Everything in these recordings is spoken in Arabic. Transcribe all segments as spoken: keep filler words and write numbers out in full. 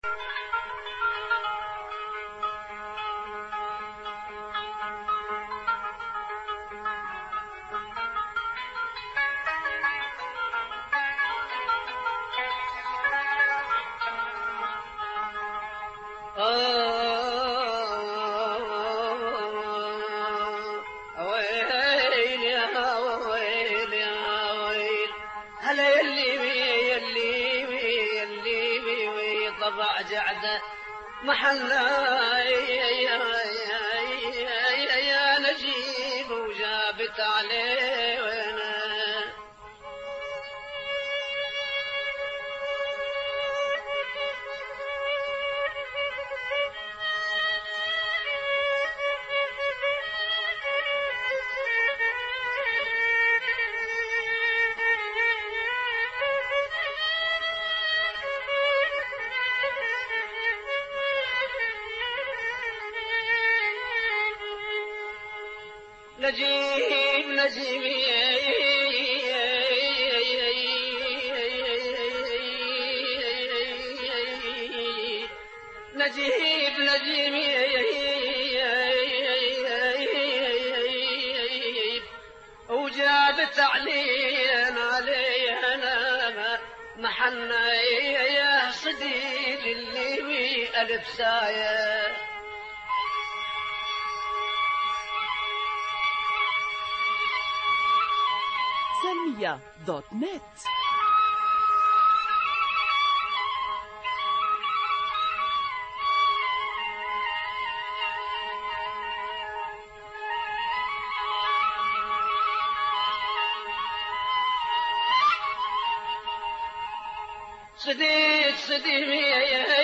محلا يا نجيب وجابت عليه وانا نجيب نجيب نجيب نجيب وجابت علينا علينا محنا يا صديق اللي ألف سايه دوت نت. صديق صديق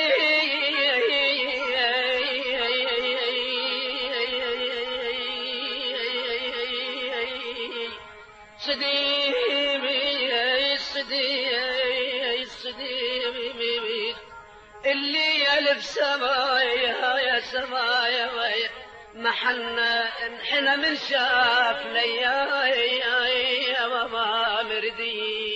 اللي يلف سمايا يا سمايا محنا انحنا من شاف ليا يا ماما مردي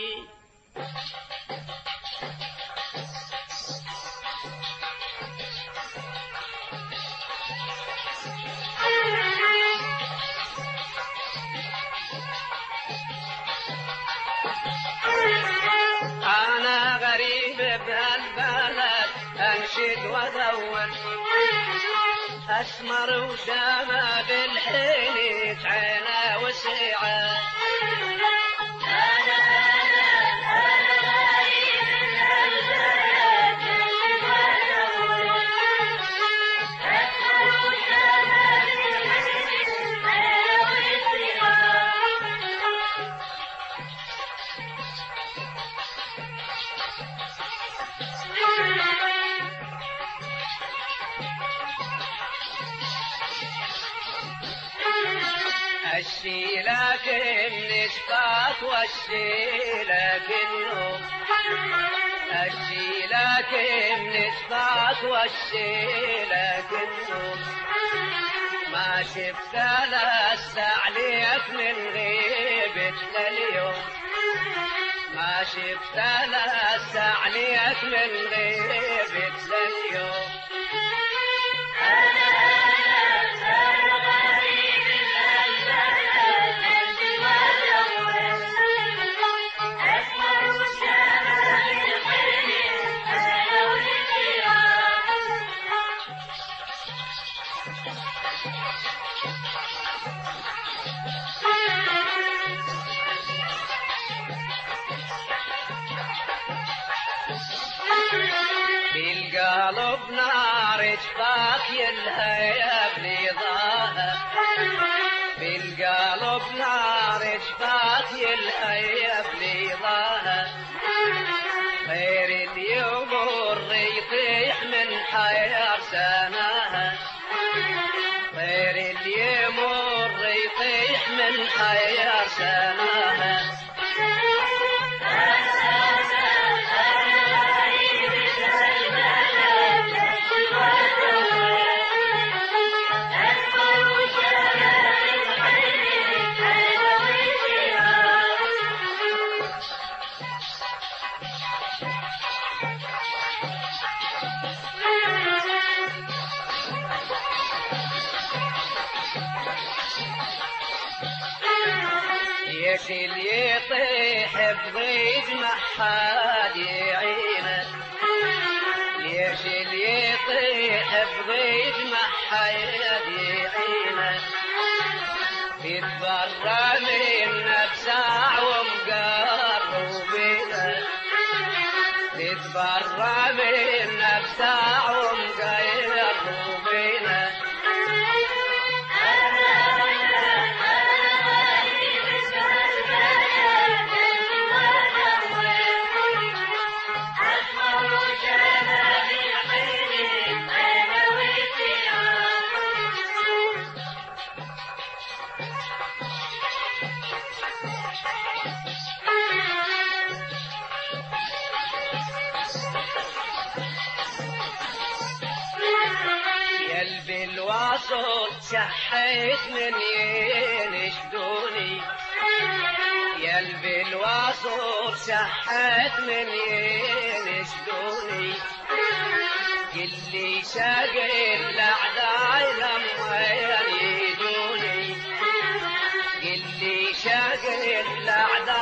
أنشد وأدور أسمر وشامة بالحين عينه وسيعة أشي لكن نشفاك وأشي لكنه أشي لكن نشفاك وأشي لكنه ما شفت لسه عليك من غيبة لليوم ما شفت لسه عليك من غيبة لليوم بالقلب نار جفاك يلهى بليضاها بالقلب نار جفاك يلهى بليضاها خير اليوم يطيح من حيار سناها خير اليوم يطيح من حيار سناها ليش اللي يطيح بضيج ما حد يعينه ليش اللي يطيح بضيج ما حد يعينه يتبرى منا بساع ومقربينه يتبرى منا بساع ومقربينه بالواصل شحيت من ينشدوني يلبي الواصل شحيت من ينشدوني قل لي شاقي الاعداء لما يريدوني قل لي شاقي الاعداء